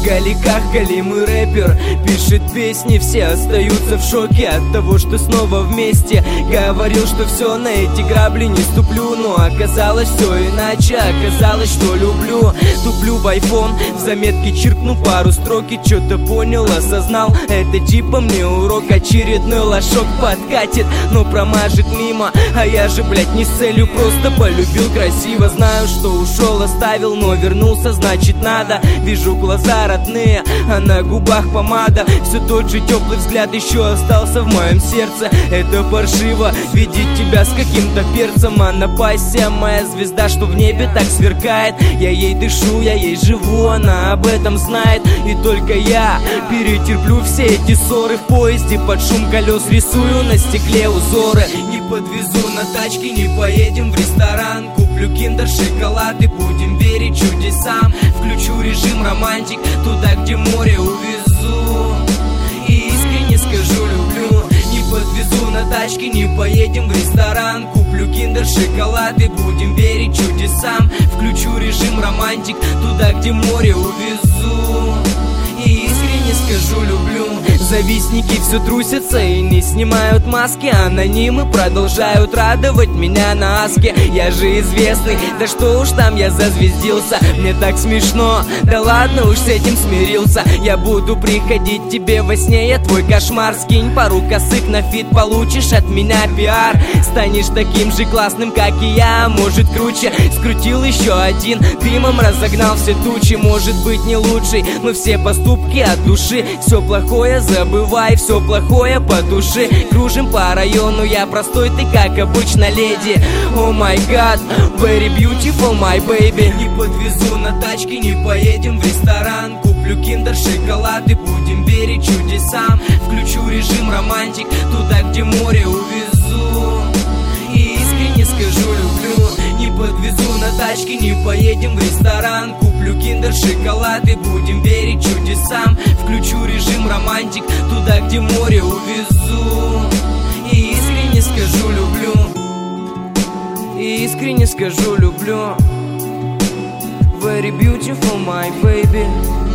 рогаликах голимый рэпер пишет песни, все остаются в шоке от того, что снова вместе. Говорил, что все, на эти грабли не ступлю, но оказалось все иначе. Оказалось, что люблю, туплю в iPhone, в заметке чиркну пару строк и что-то понял, осознал. Это типа мне урок, очередной лошок подкатит, но промажет мимо. А я же, блять, не с целью, просто полюбил красиво. Знаю, что ушел, оставил, но вернулся, значит надо. Вижу глаза родные, а на губах помада. Все тот же теплый взгляд еще остался в моем сердце. Это паршиво, видеть тебя с каким-то перцем. Она пассия, моя звезда, что в небе так сверкает. Я ей дышу, я ей живу, она об этом знает. И только я перетерплю все эти ссоры. В поезде под шум колес рисую на стекле узоры. Не подвезу на тачке, не поедем в ресторан. Куплю киндер, шоколад и будем верить чудесам. Включу режим романтик, туда, где море увезу. И искренне скажу люблю. Не подвезу на тачке, не поедем в ресторан. Куплю киндер, шоколад и будем верить чудесам. Включу режим романтик, туда, где море увезу. И искренне скажу люблю. Завистники все трусятся и не снимают маски. Анонимы продолжают радовать меня на аске. Я же известный, да что уж там, я зазвездился. Мне так смешно, да ладно уж с этим смирился. Я буду приходить тебе во сне, я твой кошмар. Скинь пару косых на фит, получишь от меня пиар. Станешь таким же классным, как и я, может круче. Скрутил еще один, дымом разогнал все тучи. Может быть не лучший, но все поступки от души. Все плохое забывай, все плохое по душе. Кружим по району, я простой, ты как обычно леди. О май гад, very beautiful my baby. Не подвезу на тачке, не поедем в ресторан. Куплю киндер, шоколад и будем верить чудесам. Включу режим романтик, туда, где море увезу. И искренне скажу люблю. Не подвезу на тачке, не поедем в ресторан. Куплю киндер, шоколад и будем верить чудесам. Включу режим романтик, туда, где море увезу. И искренне скажу люблю. И искренне скажу люблю. Very beautiful my baby.